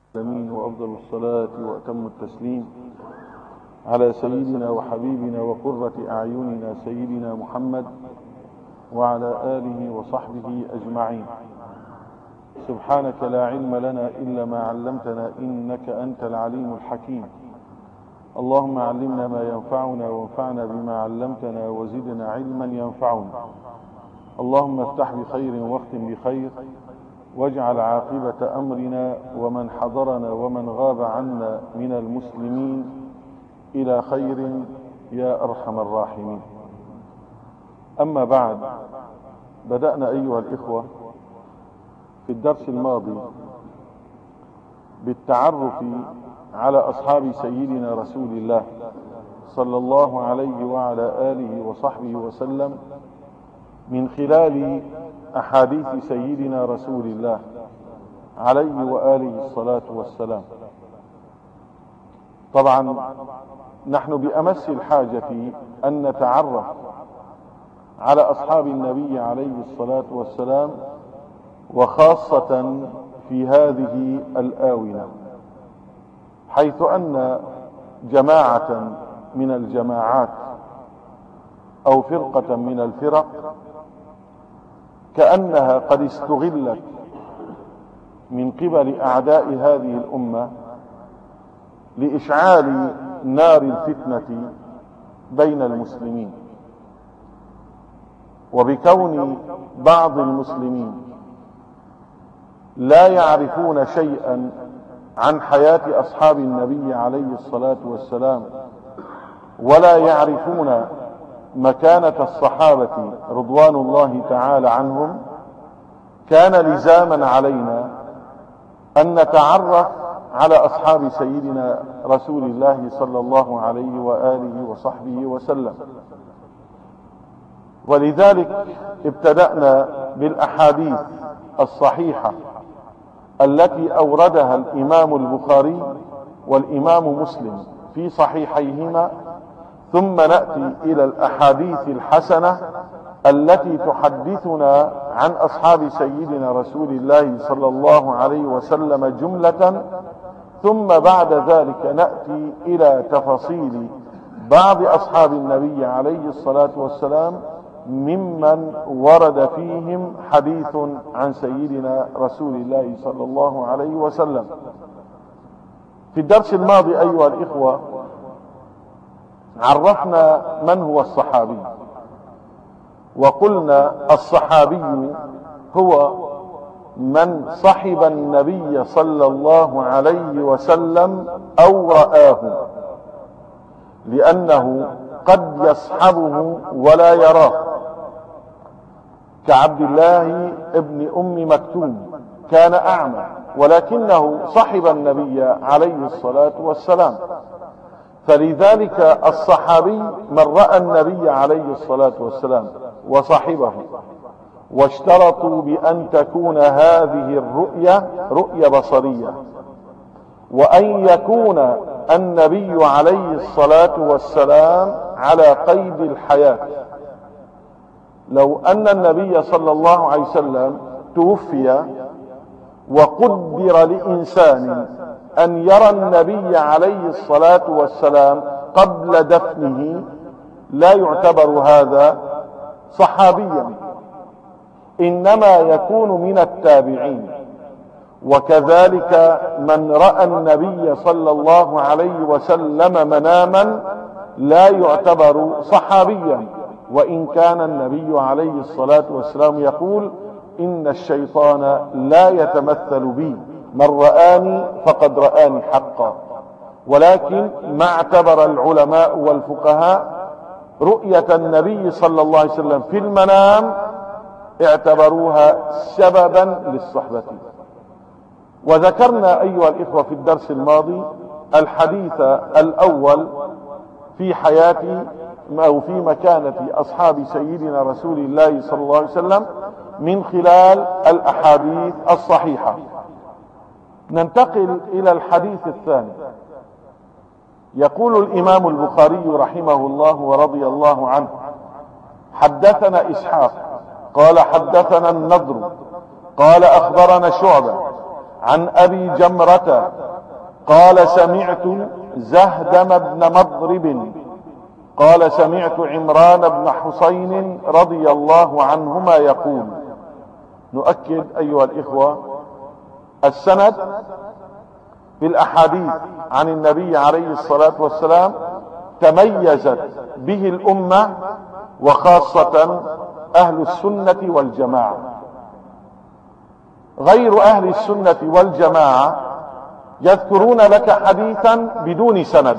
العالمين، وأفضل الصلاة وأتم التسليم على سيدنا وحبيبنا وقرة أعيننا سيدنا محمد وعلى آله وصحبه أجمعين. سبحانك لا علم لنا إلا ما علمتنا إنك أنت العليم الحكيم. اللهم علمنا ما ينفعنا وانفعنا بما علمتنا وزدنا علما ينفعنا. اللهم افتح بخير واختم بخير، واجعل عاقبة أمرنا ومن حضرنا ومن غاب عنا من المسلمين إلى خير يا أرحم الراحمين. أما بعد، بدأنا أيها الإخوة في الدرس الماضي بالتعرف على أصحاب سيدنا رسول الله صلى الله عليه وعلى آله وصحبه وسلم من خلال أحاديث سيدنا رسول الله عليه وآله الصلاة والسلام. طبعا نحن بأمس الحاجة أن نتعرف على أصحاب النبي عليه الصلاة والسلام، وخاصة في هذه الآونة، حيث أن جماعة من الجماعات أو فرقة من الفرق كأنها قد استغلت من قبل أعداء هذه الأمة لإشعال نار الفتنة بين المسلمين، وبكون بعض المسلمين لا يعرفون شيئا عن حياة أصحاب النبي عليه الصلاة والسلام، ولا يعرفون مكانة الصحابة رضوان الله تعالى عنهم، كان لزاما علينا أن نتعرف على أصحاب سيدنا رسول الله صلى الله عليه وآله وصحبه وسلم. ولذلك ابتدأنا بالأحاديث الصحيحة التي أوردها الإمام البخاري والإمام مسلم في صحيحيهما، ثم نأتي إلى الأحاديث الحسنة التي تحدثنا عن أصحاب سيدنا رسول الله صلى الله عليه وسلم جملة، ثم بعد ذلك نأتي إلى تفاصيل بعض أصحاب النبي عليه الصلاة والسلام ممن ورد فيهم حديث عن سيدنا رسول الله صلى الله عليه وسلم. في الدرس الماضي أيها الإخوة عرفنا من هو الصحابي، وقلنا الصحابي هو من صحب النبي صلى الله عليه وسلم أو رآه، لأنه قد يصحبه ولا يراه، كعبد الله ابن أم مكتوم كان أعمى ولكنه صحب النبي عليه الصلاة والسلام. فلذلك الصحابي من رأى النبي عليه الصلاة والسلام وصحبه، واشترطوا بأن تكون هذه الرؤية رؤية بصرية، وأن يكون النبي عليه الصلاة والسلام على قيد الحياة. لو أن النبي صلى الله عليه وسلم توفي وقدر لإنسان أن يرى النبي عليه الصلاة والسلام قبل دفنه، لا يعتبر هذا صحابيا، إنما يكون من التابعين. وكذلك من رأى النبي صلى الله عليه وسلم مناما لا يعتبر صحابيا، وإن كان النبي عليه الصلاة والسلام يقول: إن الشيطان لا يتمثل بي، من رآني فقد رآني حقا. ولكن ما اعتبر العلماء والفقهاء رؤية النبي صلى الله عليه وسلم في المنام، اعتبروها سببا للصحبة. وذكرنا أيها الإخوة في الدرس الماضي الحديث الأول في حياة أو في مكانة أصحاب سيدنا رسول الله صلى الله عليه وسلم من خلال الأحاديث الصحيحة. ننتقل إلى الحديث الثاني. يقول الإمام البخاري رحمه الله ورضي الله عنه: حدثنا إسحاق قال حدثنا النضر قال أخبرنا شعبة عن أبي جمرة قال سمعت زهدم بن مضرب قال سمعت عمران بن حسين رضي الله عنهما يقول. نؤكد أيها الإخوة السند في الأحاديث عن النبي عليه الصلاة والسلام تميزت به الأمة وخاصة أهل السنة والجماعة. غير أهل السنة والجماعة يذكرون لك حديثا بدون سند،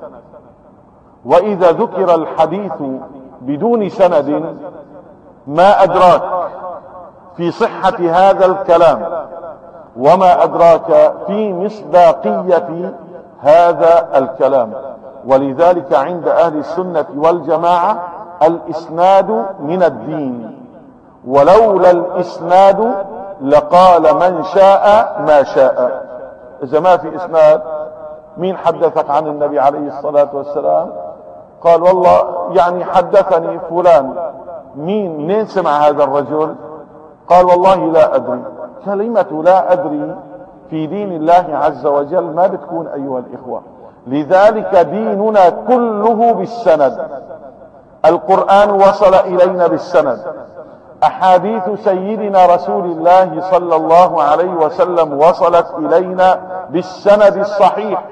وإذا ذكر الحديث بدون سند ما أدراك في صحة هذا الكلام وما أدراك في مصداقية هذا الكلام. ولذلك عند أهل السنة والجماعة الإسناد من الدين، ولولا الإسناد لقال من شاء ما شاء. إذا ما في إسناد مين حدثك عن النبي عليه الصلاة والسلام؟ قال والله يعني حدثني فلان. منين سمع هذا الرجل؟ قال والله لا أدري. كلمة لا أدري في دين الله عز وجل ما بتكون أيها الإخوة. لذلك ديننا كله بالسند. القرآن وصل إلينا بالسند، أحاديث سيدنا رسول الله صلى الله عليه وسلم وصلت إلينا بالسند الصحيح.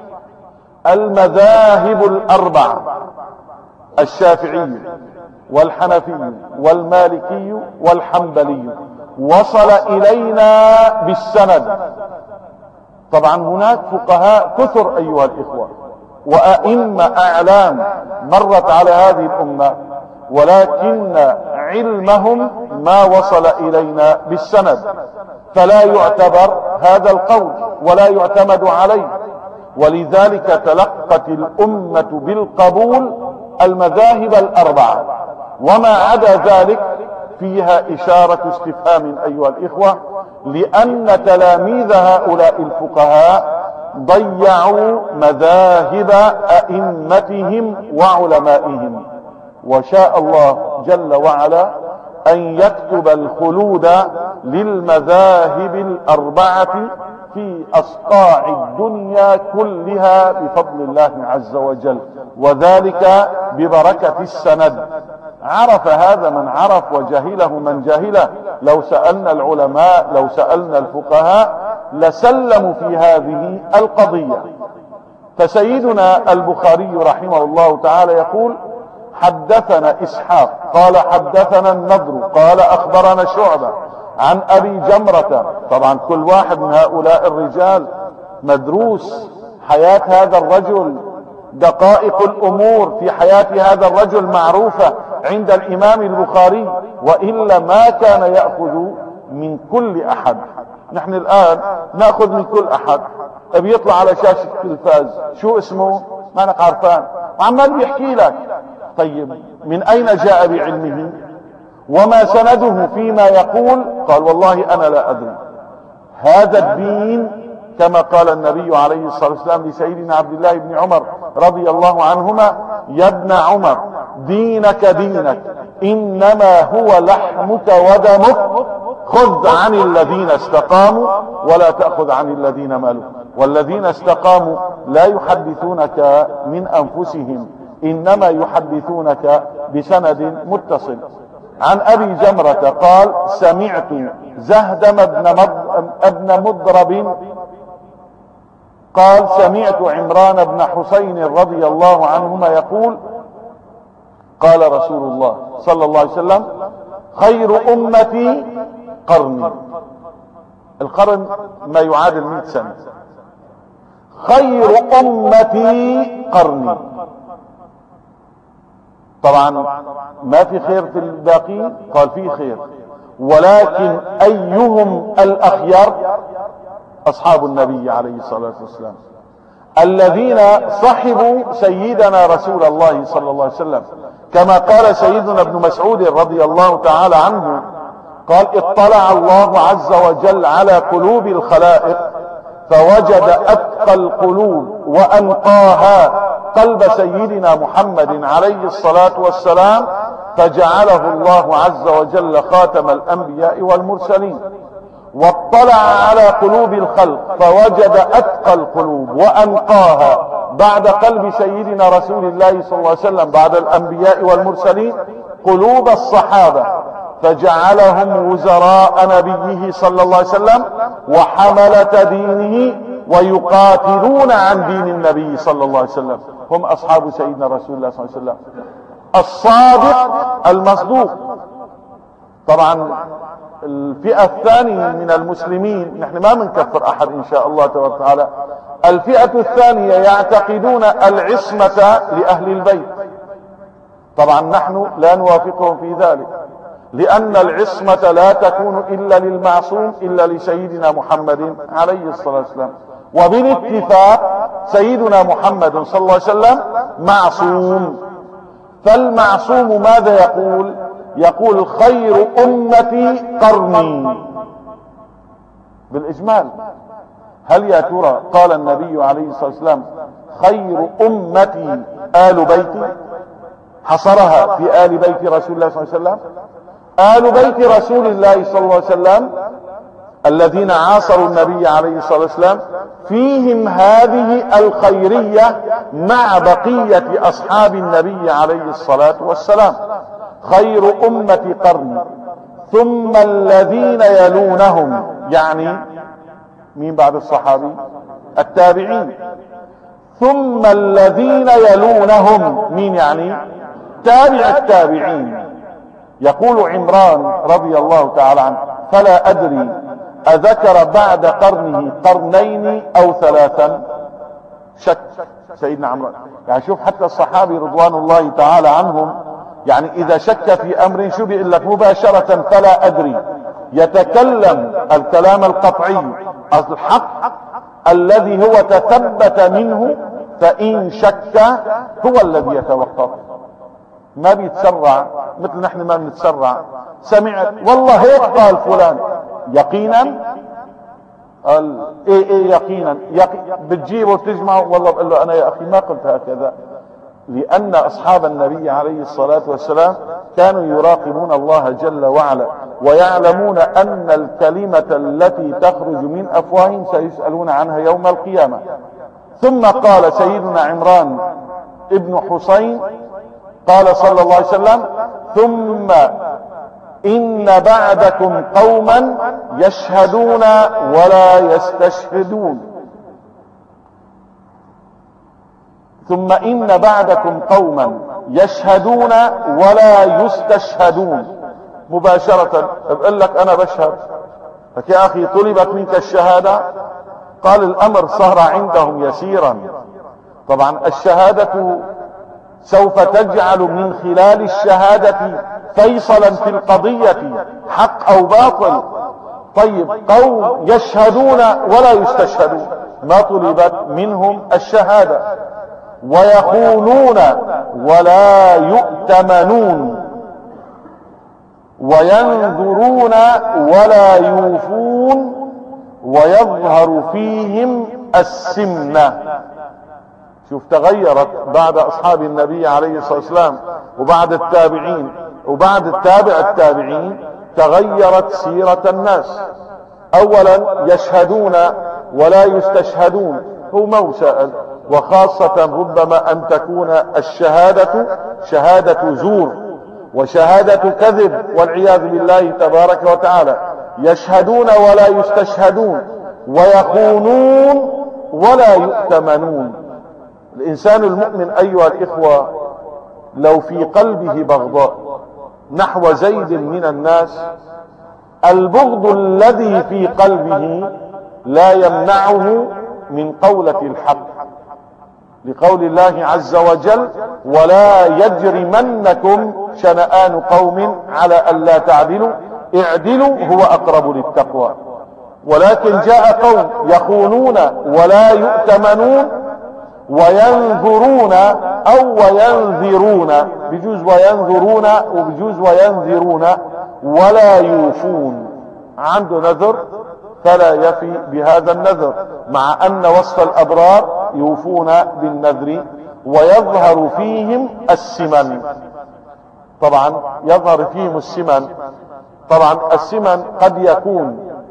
المذاهب الأربع الشافعي والحنفي والمالكي والحنبلي وصل إلينا بالسند. طبعا هناك فقهاء كثر أيها الإخوة وأئمة أعلام مرت على هذه الأمة، ولكن علمهم ما وصل إلينا بالسند، فلا يعتبر هذا القول ولا يعتمد عليه. ولذلك تلقت الأمة بالقبول المذاهب الأربعة، وما عدا ذلك فيها إشارة استفهام أيها الإخوة، لأن تلاميذ هؤلاء الفقهاء ضيعوا مذاهب أئمتهم وعلمائهم. وشاء الله جل وعلا أن يكتب الخلود للمذاهب الأربعة في أصقاع الدنيا كلها بفضل الله عز وجل، وذلك ببركة السند. عرف هذا من عرف وجهله من جهله. لو سألنا العلماء لو سألنا الفقهاء لسلموا في هذه القضية. فسيدنا البخاري رحمه الله تعالى يقول حدثنا إسحاق قال حدثنا النضر قال أخبرنا شعبة عن أبي جمرة. طبعا كل واحد من هؤلاء الرجال مدروس حياة هذا الرجل، دقائق الأمور في حياة هذا الرجل معروفة عند الإمام البخاري، وإلا ما كان يأخذ من كل أحد. نحن الآن نأخذ من كل أحد، بيطلع على شاشة التلفاز شو اسمه ما أنا عارفان وعمال بيحكي لك. طيب من أين جاء بعلمه وما سنده فيما يقول؟ قال والله أنا لا أدري. هذا الدين كما قال النبي عليه الصلاة والسلام لسيدنا عبد الله بن عمر رضي الله عنهما: يا ابن عمر دينك دينك إنما هو لحمك ودمك، خذ عن الذين استقاموا ولا تأخذ عن الذين مالوا. والذين استقاموا لا يحدثونك من أنفسهم، إنما يحدثونك بسند متصل. عن أبي جمرة قال سمعت زهدم ابن مضرب قال سمعت عمران بن حسين رضي الله عنهما يقول قال رسول الله صلى الله عليه وسلم: خير أمتي قرني. القرن ما يعادل 100 سنة. خير أمتي قرني. طبعا ما في خير في الباقين، قال في خير، ولكن أيهم الأخيار؟ أصحاب النبي عليه الصلاة والسلام الذين صحبوا سيدنا رسول الله صلى الله عليه وسلم، كما قال سيدنا ابن مسعود رضي الله تعالى عنه قال: اطلع الله عز وجل على قلوب الخلائق فوجد أتقى القلوب وأنقاها قلب سيدنا محمد عليه الصلاة والسلام، فجعله الله عز وجل خاتم الأنبياء والمرسلين. واطلع على قلوب الخلق فوجد أتقى القلوب وأنقاها بعد قلب سيدنا رسول الله صلى الله عليه وسلم بعد الأنبياء والمرسلين قلوب الصحابة، فجعلهم وزراء نبيه صلى الله عليه وسلم وحملة دينه ويقاتلون عن دين النبي صلى الله عليه وسلم، هم أصحاب سيدنا رسول الله صلى الله عليه وسلم الصادق المصدوق. طبعا الفئة الثانية من المسلمين، نحن ما بنكفر أحد إن شاء الله تبارك وتعالى، الفئة الثانية يعتقدون العصمة لأهل البيت. طبعا نحن لا نوافقهم في ذلك، لأن العصمة لا تكون إلا للمعصوم إلا لسيدنا محمد عليه الصلاة والسلام، وبالاتفاق سيدنا محمد صلى الله عليه وسلم معصوم. فالمعصوم ماذا يقول؟ يقول خير أمتي قرني بالإجمال. هل يا ترى قال النبي عليه الصلاة والسلام خير أمتي آل بيتي؟ حصرها في آل بيت رسول الله صلى الله عليه وسلم. آل بيت رسول الله صلى الله عليه وسلم الذين عاصروا النبي عليه الصلاة والسلام فيهم هذه الخيرية مع بقية أصحاب النبي عليه الصلاة والسلام. خير أمة قرني ثم الذين يلونهم، يعني مين بعد الصحابي؟ التابعين. ثم الذين يلونهم مين؟ يعني تابع التابعين. يقول عمران رضي الله تعالى عنه فلا أدري أذكر بعد قرنه قرنين أو ثلاثا؟ شك سيدنا عمران. يعني شوف حتى الصحابي رضوان الله تعالى عنهم، يعني إذا شك في أمر شو بيقول لك مباشرة فلا أدري، يتكلم الكلام القطعي الحق الذي هو تثبت منه، فإن شك هو الذي يتوقف، ما بيتسرع مثل نحن ما بنتسرع. سمعت والله هيك قال فلان يقينا، قال ايه يقينا، بتجيبه وتجمعه والله بقول له انا يا اخي ما قلت هكذا. لان اصحاب النبي عليه الصلاة والسلام كانوا يراقبون الله جل وعلا ويعلمون ان الكلمة التي تخرج من افواههم سيسألون عنها يوم القيامة. ثم قال سيدنا عمران ابن حسين قال صلى الله عليه وسلم ثم إن بعدكم قوما يشهدون ولا يستشهدون. ثم إن بعدكم قوما يشهدون ولا يستشهدون. مباشرة بقول لك أنا بشهد، لك يا أخي طلبت منك الشهادة؟ قال الأمر صار عندهم يسيرا. طبعا الشهادة سوف تجعل من خلال الشهادة فيصلا في القضية حق أو باطل. طيب قوم يشهدون ولا يستشهدون، ما طلبت منهم الشهادة، ويخونون ولا يؤتمنون، وينذرون ولا يوفون، ويظهر فيهم السمنة. شوف تغيرت بعد أصحاب النبي عليه الصلاة والسلام وبعد التابعين وبعد التابع التابعين تغيرت سيرة الناس. أولا يشهدون ولا يستشهدون، هو ما سأل، وخاصة ربما أن تكون الشهادة شهادة زور وشهادة كذب والعياذ بالله تبارك وتعالى. يشهدون ولا يستشهدون، ويخونون ولا يؤتمنون. الإنسان المؤمن أيها الإخوة لو في قلبه بغضاء نحو زيد من الناس، البغض الذي في قلبه لا يمنعه من قولة الحق، لقول الله عز وجل ولا يجرمنكم شنآن قوم على ألا تعدلوا اعدلوا هو أقرب للتقوى. ولكن جاء قوم يخونون ولا يؤتمنون وينذرون أو وينذرون، بجوز وينذرون وبجوز وينذرون، ولا يوفون، عنده نذر فلا يفي بهذا النذر، مع أن وصف الأبرار يوفون بالنذر. ويظهر فيهم السمن. طبعا يظهر فيهم السمن، طبعا السمن قد يكون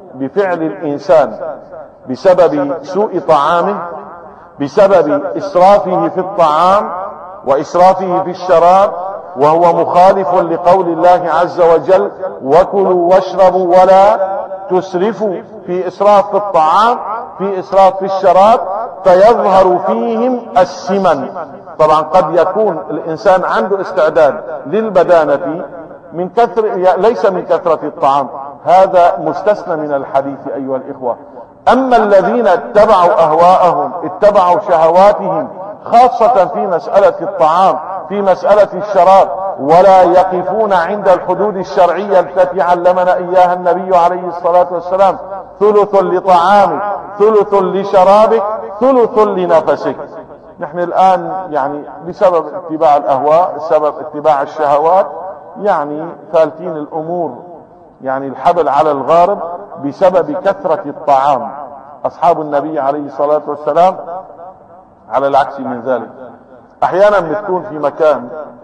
بفعل الإنسان بسبب سوء طعامه، بسبب إسرافه في الطعام وإسرافه في الشراب، وهو مخالف لقول الله عز وجل: وكلوا واشربوا ولا تسرفوا، في إسراف في الطعام، في إسراف في الشراب، فيظهر فيهم السمن. طبعا قد يكون الإنسان عنده استعداد للبدانة من كثر، ليس من كثرة الطعام، هذا مستثنى من الحديث أيها الإخوة. أما الذين اتبعوا أهواءهم، اتبعوا شهواتهم، خاصة في مسألة الطعام، في مسألة الشراب، ولا يقفون عند الحدود الشرعية التي علمنا إياها النبي عليه الصلاة والسلام: ثلث لطعامك، ثلث لشرابك، ثلث لنفسك. نحن الآن يعني بسبب اتباع الأهواء، بسبب اتباع الشهوات، يعني ثالثين الأمور، يعني الحبل على الغارب بسبب كثرة الطعام. أصحاب النبي عليه الصلاة والسلام على العكس من ذلك. أحيانا بتكون في مكان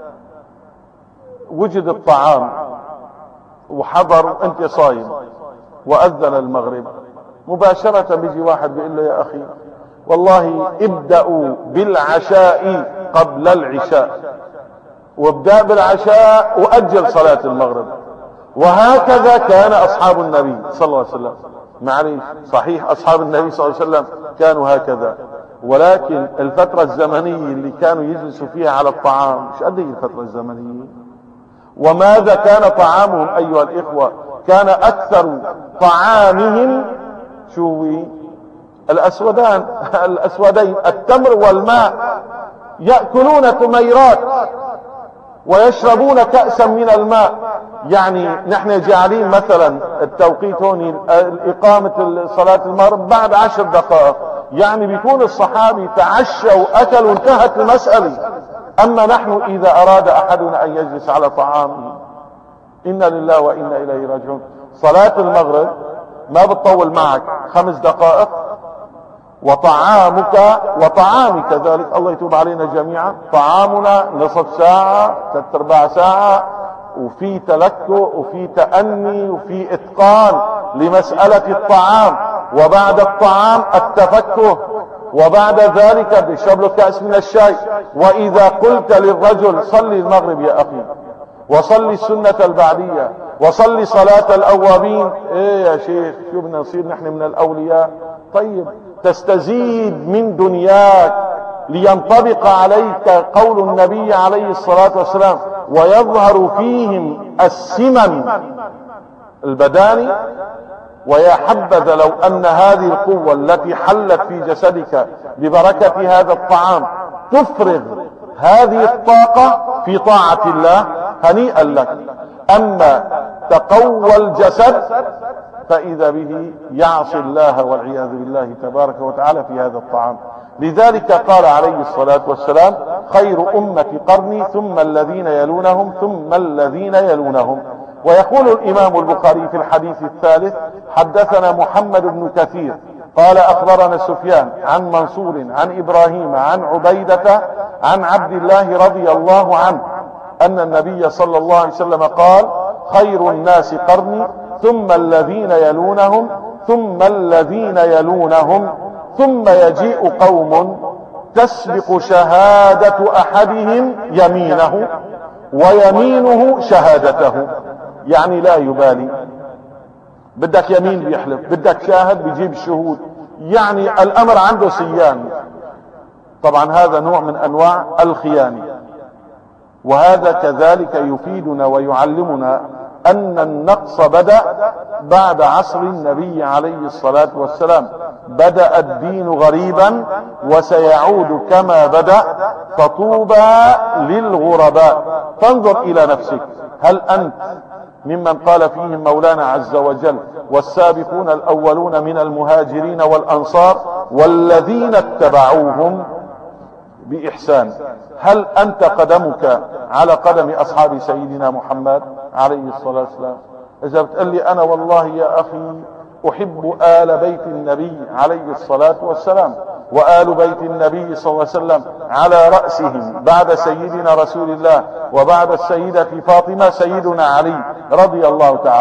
وجد الطعام وحضر، أنت صايم وأذن المغرب، مباشرة بيجي واحد بيقول له: يا أخي والله ابدأوا بالعشاء قبل العشاء، وابدأ بالعشاء وأجل صلاة المغرب. وهكذا كان أصحاب النبي صلى الله عليه وسلم. معليش، صحيح أصحاب النبي صلى الله عليه وسلم كانوا هكذا، ولكن الفترة الزمنية اللي كانوا يجلسوا فيها على الطعام مش قد الفترة الزمنية. وماذا كان طعامهم أيها الإخوة؟ كان أكثر طعامهم الأسودين، التمر والماء. يأكلون تميرات ويشربون كأسا من الماء. يعني نحن جعلين مثلا التوقيت هون إقامة صلاة المغرب بعد 10 دقائق، يعني بيكون الصحابي تعشى وأكل وانتهت المسألة. أما نحن إذا أراد أحدنا أن يجلس على طعامه، إنا لله وإنا إليه راجعون. صلاة المغرب ما بتطول معك 5 دقائق، وطعامي كذلك، الله يتوب علينا جميعا. طعامنا نصف ساعة، 3/4 ساعة، وفي تلكؤ وفي تأني وفي إتقان لمسألة الطعام. وبعد الطعام التفكه، وبعد ذلك بيشرب له كأس من الشاي. وإذا قلت للرجل: صلي المغرب يا أخي، وصلي السنة البعدية، وصلي صلاة الأوابين، ايه يا شيخ شو بدنا نصير نحن من الأولياء؟ طيب تستزيد من دنياك لينطبق عليك قول النبي عليه الصلاة والسلام: ويظهر فيهم السمن البداني. ويا حبذا لو أن هذه القوة التي حلت في جسدك ببركة هذا الطعام تفرغ هذه الطاقة في طاعة الله، هنيئا لك. أما تقوى الجسد فإذا به يعصي الله والعياذ بالله تبارك وتعالى في هذا الطعام. لذلك قال عليه الصلاة والسلام: خير أمة قرني، ثم الذين يلونهم، ثم الذين يلونهم. ويقول الإمام البخاري في الحديث الثالث: حدثنا محمد بن كثير قال أخبرنا سفيان عن منصور عن إبراهيم عن عبيدة عن عبد الله رضي الله عنه أن النبي صلى الله عليه وسلم قال: خير الناس قرني، ثم الذين يلونهم، ثم الذين يلونهم، ثم يجيء قوم تسبق شهادة أحدهم يمينه ويمينه شهادته. يعني لا يبالي، بدك يمين بيحلف، بدك شاهد بيجيب الشهود، يعني الأمر عنده سيان. طبعا هذا نوع من أنواع الخيانة. وهذا كذلك يفيدنا ويعلمنا أن النقص بدأ بعد عصر النبي عليه الصلاة والسلام. بدأ الدين غريبا وسيعود كما بدأ، فطوبى للغرباء. فانظر إلى نفسك، هل أنت ممن قال فيهم مولانا عز وجل: والسابقون الأولون من المهاجرين والأنصار والذين اتبعوهم بإحسان؟ هل أنت قدمك على قدم أصحاب سيدنا محمد عليه الصلاة والسلام؟ إذا بتقول لي أنا والله يا أخي أحب آل بيت النبي عليه الصلاة والسلام، وآل بيت النبي صلى الله عليه وسلم على رأسهم بعد سيدنا رسول الله وبعد السيدة فاطمة سيدنا علي رضي الله تعالى عنه،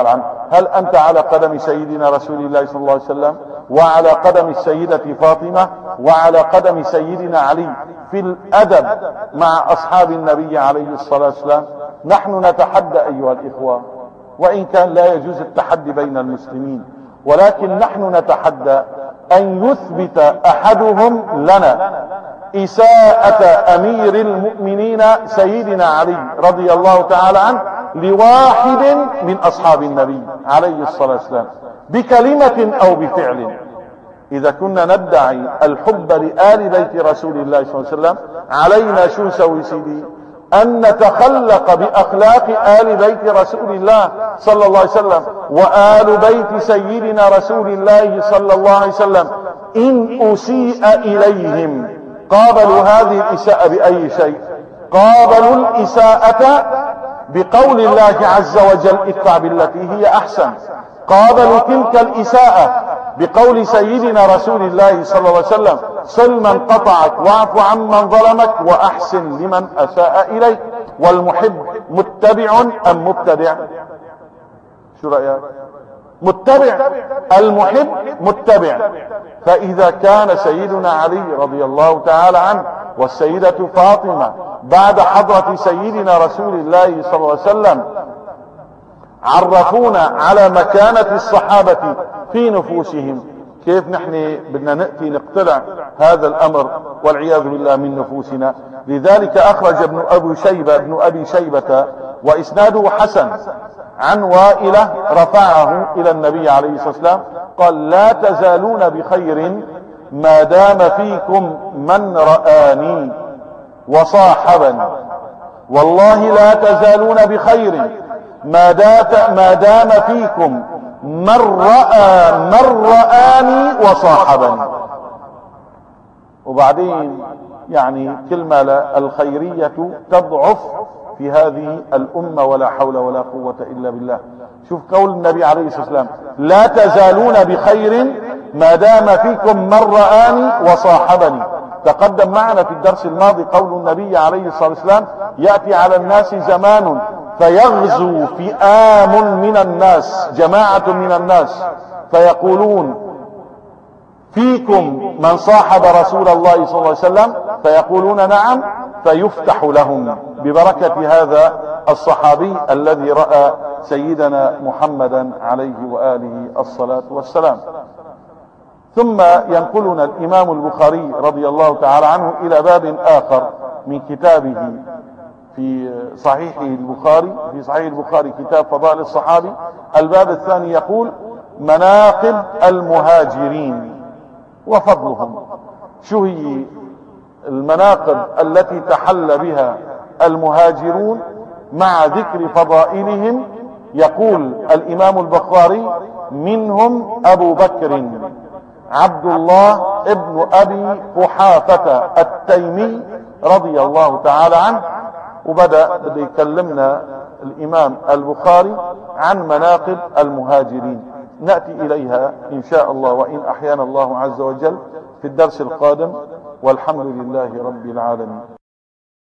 هل أنت على قدم سيدنا رسول الله صلى الله عليه وسلم وعلى قدم السيدة فاطمة وعلى قدم سيدنا علي في الأدب مع أصحاب النبي عليه الصلاة والسلام؟ نحن نتحدى أيها الإخوة، وإن كان لا يجوز التحدي بين المسلمين، ولكن نحن نتحدى أن يثبت أحدهم لنا إساءة أمير المؤمنين سيدنا علي رضي الله تعالى عنه لواحد من أصحاب النبي عليه الصلاة والسلام بكلمة أو بفعل. إذا كنا ندعي الحب لآل بيت رسول الله صلى الله عليه وسلم، علينا شو نسوي سيدي؟ أن نتخلق بأخلاق آل بيت رسول الله صلى الله عليه وسلم. وآل بيت سيدنا رسول الله صلى الله عليه وسلم إن أسيء إليهم قابلوا هذه الإساءة بأي شيء؟ قابلوا الإساءة بقول الله عز وجل ادفع بالتي هي أحسن. قابلوا تلك الإساءة بقول سيدنا رسول الله صلى الله عليه وسلم صل من قطعك واعف عمن ظلمك وأحسن لمن أساء إليك. والمحب متبع أم مبتدع؟ شو رأيك؟ متبع. المحب متبع. فإذا كان سيدنا علي رضي الله تعالى عنه والسيدة فاطمة بعد حضرة سيدنا رسول الله صلى الله عليه وسلم عرفونا على مكانة الصحابة في نفوسهم، كيف نحن بدنا نأتي نقتلع هذا الأمر والعياذ بالله من نفوسنا؟ لذلك أخرج ابن أبي شيبة وإسناده حسن عن وائلة رفعه إلى النبي عليه الصلاة والسلام قال لا تزالون بخير ما دام فيكم من رآني وصاحبني. والله لا تزالون بخير ما دام فيكم من رآني وصاحبني. وبعدين يعني كلمة الخيرية تضعف في هذه الأمة ولا حول ولا قوة إلا بالله. شوف قول النبي عليه الصلاة والسلام لا تزالون بخير ما دام فيكم من رآني وصاحبني. تقدم معنا في الدرس الماضي قول النبي عليه الصلاة والسلام يأتي على الناس زمان فيغزو فئام من الناس، جماعة من الناس، فيقولون فيكم من صاحب رسول الله صلى الله عليه وسلم؟ فيقولون نعم، فيفتح لهم ببركة هذا الصحابي الذي رأى سيدنا محمدا عليه وآله الصلاة والسلام. ثم ينقلنا الإمام البخاري رضي الله تعالى عنه إلى باب آخر من كتابه في صحيح البخاري كتاب فضائل الصحابي. الباب الثاني يقول مناقب المهاجرين وفضلهم. شو هي المناقب التي تحل بها المهاجرون مع ذكر فضائلهم؟ يقول الإمام البخاري منهم أبو بكر عبد الله ابن أبي قحافة التيمي رضي الله تعالى عنه. وبدأ يكلمنا الإمام البخاري عن مناقب المهاجرين، نأتي إليها إن شاء الله وإن أحيانا الله عز وجل في الدرس القادم، والحمد لله رب العالمين.